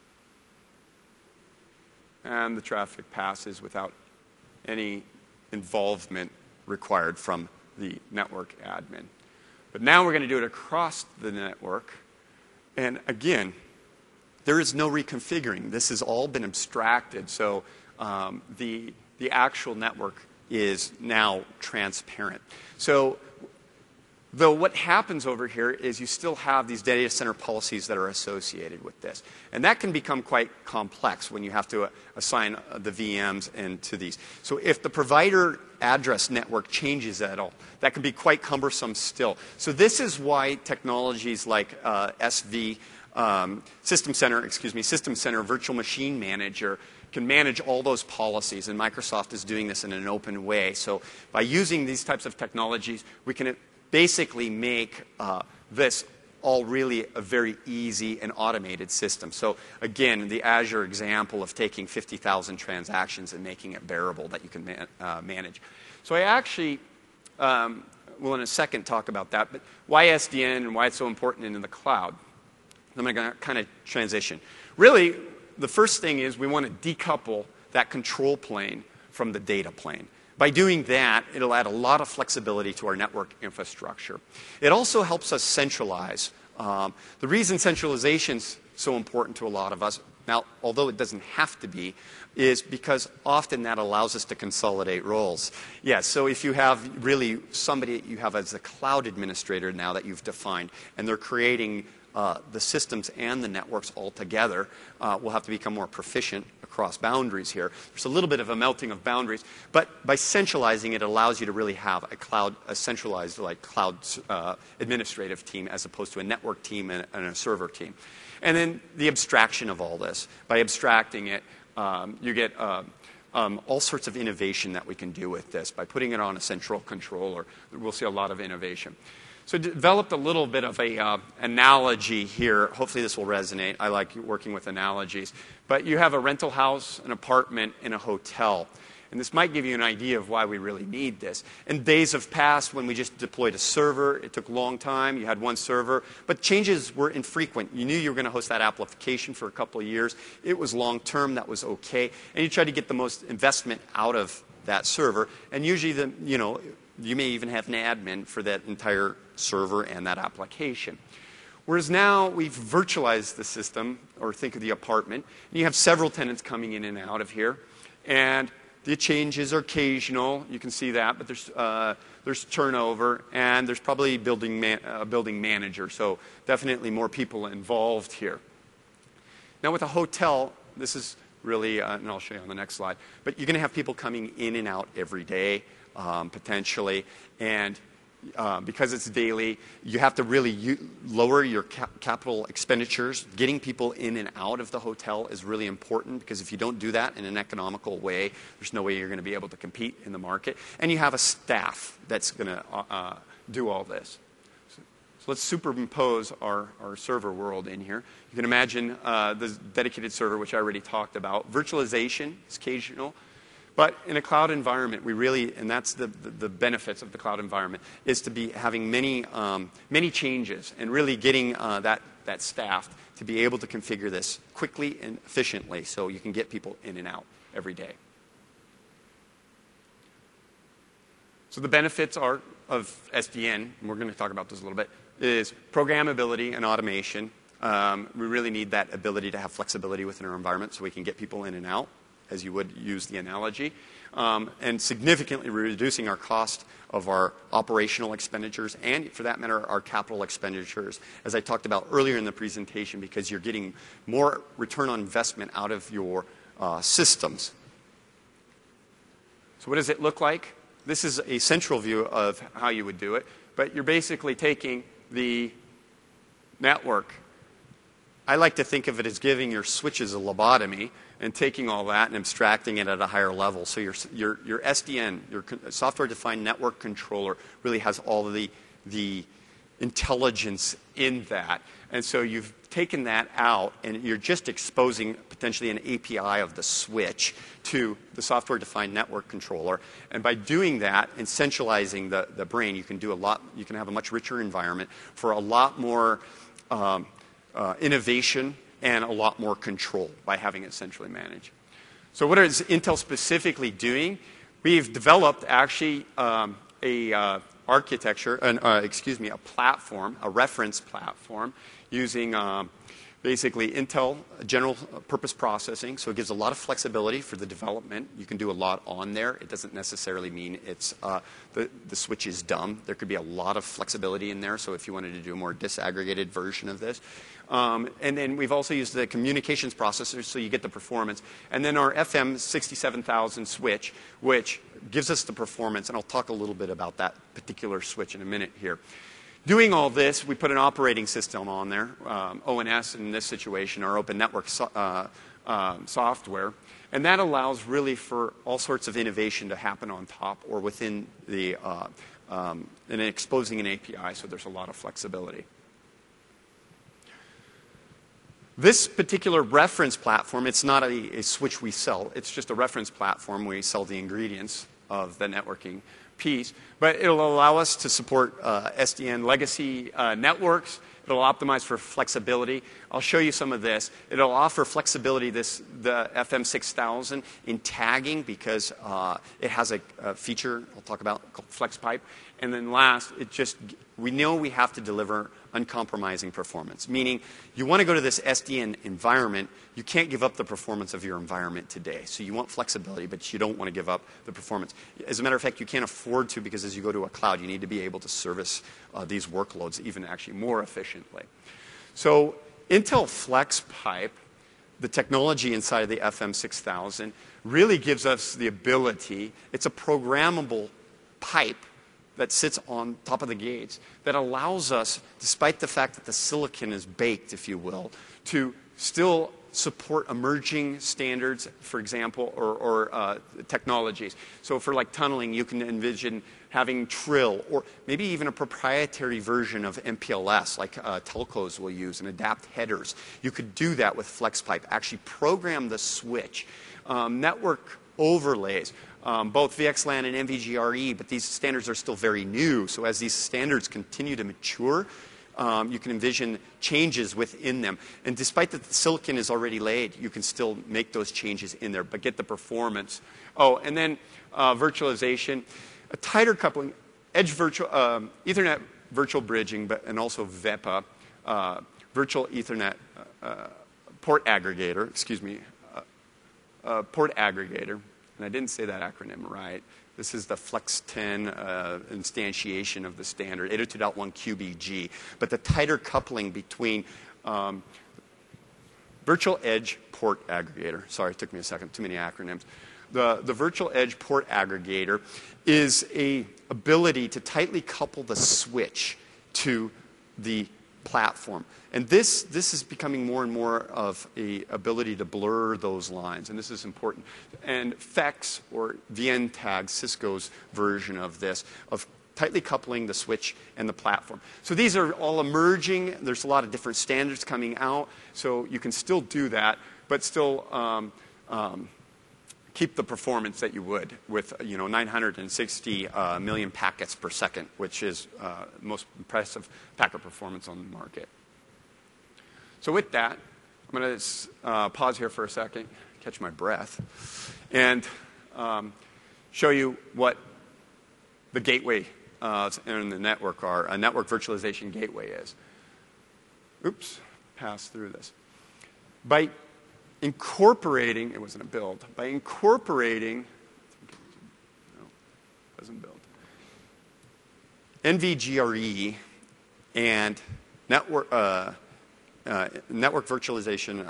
And the traffic passes without any involvement required from the network admin. But now we're going to do it across the network. And again, there is no reconfiguring. This has all been abstracted. So the actual network is now transparent. So though what happens over here is you still have these data center policies that are associated with this. And that can become quite complex when you have to assign the VMs into these. So if the provider address network changes at all, that can be quite cumbersome still. So this is why technologies like System Center Virtual Machine Manager can manage all those policies, and Microsoft is doing this in an open way. So by using these types of technologies, we can basically make this all really a very easy and automated system. So again, the Azure example of taking 50,000 transactions and making it bearable that you can manage. So I actually will in a second talk about that, but why SDN and why it's so important in the cloud? I'm going to kind of transition. Really, the first thing is we want to decouple that control plane from the data plane. By doing that, it'll add a lot of flexibility to our network infrastructure. It also helps us centralize. The reason centralization is so important to a lot of us, now, although it doesn't have to be, is because often that allows us to consolidate roles. Yeah, so if you have really somebody you have as a cloud administrator now that you've defined, and they're creating the systems and the networks all together, will have to become more proficient across boundaries here. There's a little bit of a melting of boundaries, but by centralizing it allows you to really have a centralized cloud administrative team as opposed to a network team and a server team. And then the abstraction of all this. By abstracting it, you get all sorts of innovation that we can do with this. By putting it on a central controller, we'll see a lot of innovation. So developed a little bit of a analogy here. Hopefully this will resonate. I like working with analogies. But you have a rental house, an apartment, and a hotel. And this might give you an idea of why we really need this. In days of past, when we just deployed a server, it took a long time. You had one server. But changes were infrequent. You knew you were going to host that application for a couple of years. It was long-term. That was okay. And you tried to get the most investment out of that server. And usually, you may even have an admin for that entire server and that application. Whereas now we've virtualized the system, or think of the apartment, and you have several tenants coming in and out of here. And the changes are occasional. You can see that, but there's turnover, and there's probably a building manager. So definitely more people involved here. Now with a hotel, this is really, and I'll show you on the next slide, but you're going to have people coming in and out every day, potentially, and because it's daily, you have to really lower your capital expenditures. Getting people in and out of the hotel is really important, because if you don't do that in an economical way, there's no way you're going to be able to compete in the market. And you have a staff that's going to do all this. So let's superimpose our server world in here. You can imagine the dedicated server, which I already talked about. Virtualization is occasional. But in a cloud environment, we really, and that's the benefits of the cloud environment, is to be having many changes and really getting that staff to be able to configure this quickly and efficiently so you can get people in and out every day. So the benefits of SDN, and we're going to talk about this a little bit, is programmability and automation. We really need that ability to have flexibility within our environment so we can get people in and out, as you would use the analogy, and significantly reducing our cost of our operational expenditures and, for that matter, our capital expenditures, as I talked about earlier in the presentation, because you're getting more return on investment out of your systems. So what does it look like? This is a central view of how you would do it. but you're basically taking the network. I like to think of it as giving your switches a lobotomy and taking all that and abstracting it at a higher level. So your SDN, your software-defined network controller, really has all of the intelligence in that. And so you've taken that out, and you're just exposing potentially an API of the switch to the software-defined network controller. And by doing that and centralizing the brain, you can do a lot. You can have a much richer environment for a lot more innovation and a lot more control by having it centrally managed. So what is Intel specifically doing? We've developed actually architecture, a platform, a reference platform, using basically Intel general purpose processing. So it gives a lot of flexibility for the development. You can do a lot on there. It doesn't necessarily mean it's the switch is dumb. There could be a lot of flexibility in there. So if you wanted to do a more disaggregated version of this. And then we've also used the communications processors, so you get the performance. And then our FM 67000 switch, which gives us the performance. And I'll talk a little bit about that particular switch in a minute here. Doing all this, we put an operating system on there, ONS in this situation, our open network software. And that allows really for all sorts of innovation to happen on top or within the, and exposing an API, so there's a lot of flexibility. This particular reference platform, it's not a switch we sell. It's just a reference platform. We sell the ingredients of the networking piece. But it'll allow us to support SDN legacy networks. It'll optimize for flexibility. I'll show you some of this. It'll offer flexibility, the FM 6000, in tagging because it has a feature I'll talk about called FlexPipe. And then last, we know we have to deliver uncompromising performance, meaning you want to go to this SDN environment, you can't give up the performance of your environment today. So you want flexibility, but you don't want to give up the performance. As a matter of fact, you can't afford to because as you go to a cloud, you need to be able to service these workloads even actually more efficiently. So Intel FlexPipe, the technology inside of the FM 6000, really gives us the ability, it's a programmable pipe that sits on top of the gates that allows us, despite the fact that the silicon is baked, if you will, to still support emerging standards, for example, or technologies. So for like tunneling, you can envision having Trill, or maybe even a proprietary version of MPLS, like telcos will use, and adapt headers. You could do that with FlexPipe, actually program the switch. Network overlays. Both VXLAN and NVGRE, but these standards are still very new. So as these standards continue to mature, you can envision changes within them. And despite that the silicon is already laid, you can still make those changes in there, but get the performance. Oh, and then virtualization, a tighter coupling, Ethernet virtual bridging, and also VEPA, virtual Ethernet port aggregator, port aggregator. And I didn't say that acronym right. This is the Flex 10 instantiation of the standard, 802.1 QBG. But the tighter coupling between virtual edge port aggregator. Sorry, it took me a second. Too many acronyms. The virtual edge port aggregator is an ability to tightly couple the switch to the platform. And this is becoming more and more of an ability to blur those lines, and this is important. And FEX, or VNTag, Cisco's version of this, of tightly coupling the switch and the platform. So these are all emerging. There's a lot of different standards coming out, so you can still do that, but still keep the performance that you would with 960 million packets per second, which is the most impressive packet performance on the market. So with that, I'm going to pause here for a second, catch my breath, and show you what the gateway and the network are, a network virtualization gateway is. Oops, pass through this. By incorporating, it wasn't a build, by incorporating, no, it doesn't build, NVGRE and network virtualization,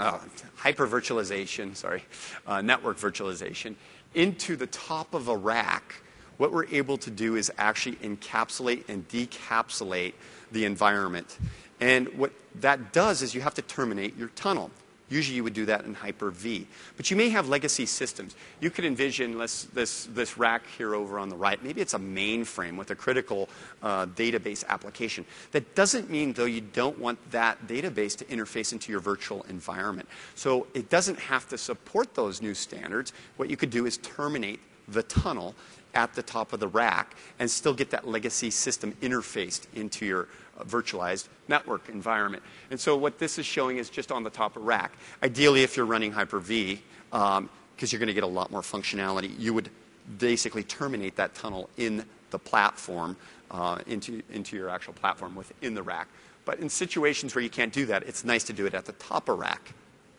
hyper-virtualization, network virtualization, into the top of a rack what we're able to do is actually encapsulate and decapsulate the environment. And what that does is you have to terminate your tunnel. Usually you would do that in Hyper-V. But you may have legacy systems. You could envision this rack here over on the right. Maybe it's a mainframe with a critical database application. That doesn't mean, though, you don't want that database to interface into your virtual environment. So it doesn't have to support those new standards. What you could do is terminate the tunnel at the top of the rack and still get that legacy system interfaced into your virtualized network environment. And so what this is showing is just on the top of rack. Ideally, if you're running Hyper-V, because you're going to get a lot more functionality, you would basically terminate that tunnel in the platform, into your actual platform within the rack. But in situations where you can't do that, it's nice to do it at the top of rack.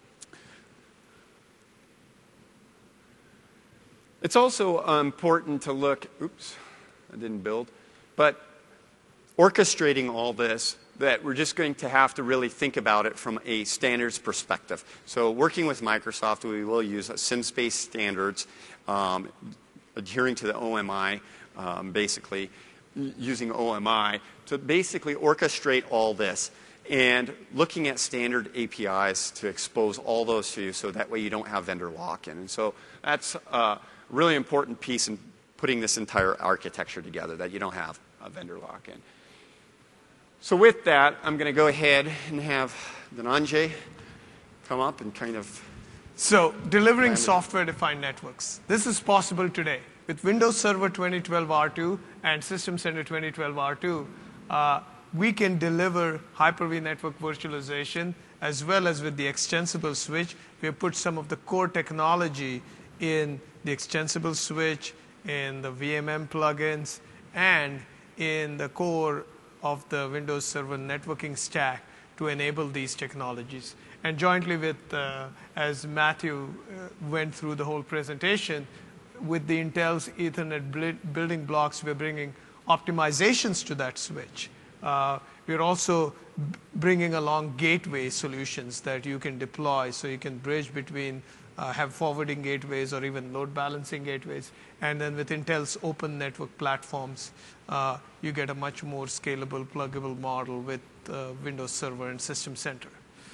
It's also important to look, oops, I didn't build, but orchestrating all this, that we're just going to have to really think about it from a standards perspective. So working with Microsoft, we will use SIMSpace standards, adhering to the OMI, basically using OMI to basically orchestrate all this and looking at standard APIs to expose all those to you so that way you don't have vendor lock-in. And so that's a really important piece in putting this entire architecture together, that you don't have a vendor lock-in. So with that, I'm going to go ahead and have Dhananjay come up and kind of... So delivering software-defined networks. This is possible today. With Windows Server 2012 R2 and System Center 2012 R2, we can deliver Hyper-V network virtualization as well as with the extensible switch. We have put some of the core technology in the extensible switch, in the VMM plugins, and in the core of the Windows Server networking stack to enable these technologies. And jointly with, as Matthew went through the whole presentation, with the Intel's Ethernet building blocks, we're bringing optimizations to that switch. We're also bringing along gateway solutions that you can deploy so you can bridge between, have forwarding gateways or even load balancing gateways. And then with Intel's open network platforms, you get a much more scalable, pluggable model with Windows Server and System Center.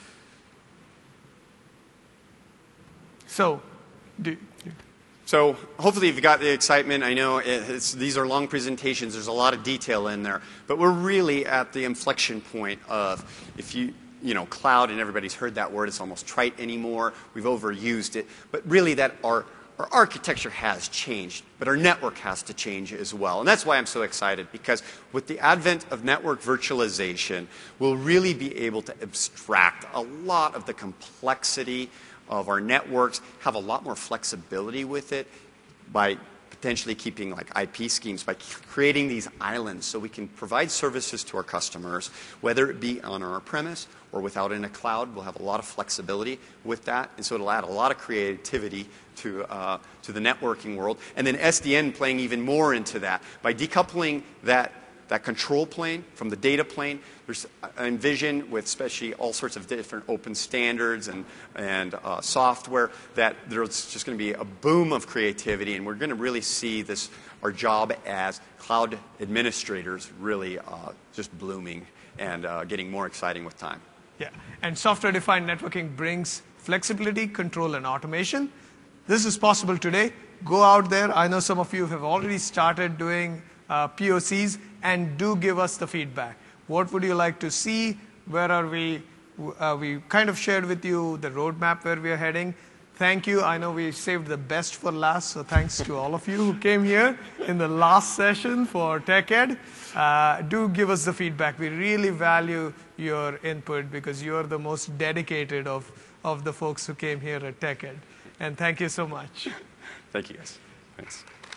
So, So hopefully you've got the excitement. I know these are long presentations. There's a lot of detail in there. But we're really at the inflection point of, if you know, cloud, and everybody's heard that word. It's almost trite anymore. We've overused it. But really that our architecture has changed, but our network has to change as well. And that's why I'm so excited, because with the advent of network virtualization, we'll really be able to abstract a lot of the complexity of our networks, have a lot more flexibility with it by potentially keeping like IP schemes, by creating these islands so we can provide services to our customers, whether it be on our premise or without in a cloud. We'll have a lot of flexibility with that, and so it'll add a lot of creativity to the networking world. And then SDN playing even more into that. By decoupling that control plane from the data plane, there's, I envision, with especially all sorts of different open standards and software, that there's just going to be a boom of creativity, and we're going to really see this, our job as cloud administrators, really just blooming and getting more exciting with time. Yeah, and software-defined networking brings flexibility, control, and automation. This is possible today. Go out there. I know some of you have already started doing POCs, and do give us the feedback. What would you like to see? Where are we? We kind of shared with you the roadmap where we are heading. Thank you. I know we saved the best for last, so thanks to all of you who came here in the last session for TechEd. Do give us the feedback. We really value your input because you're the most dedicated of the folks who came here at TechEd. And thank you so much. Thank you, guys. Thanks.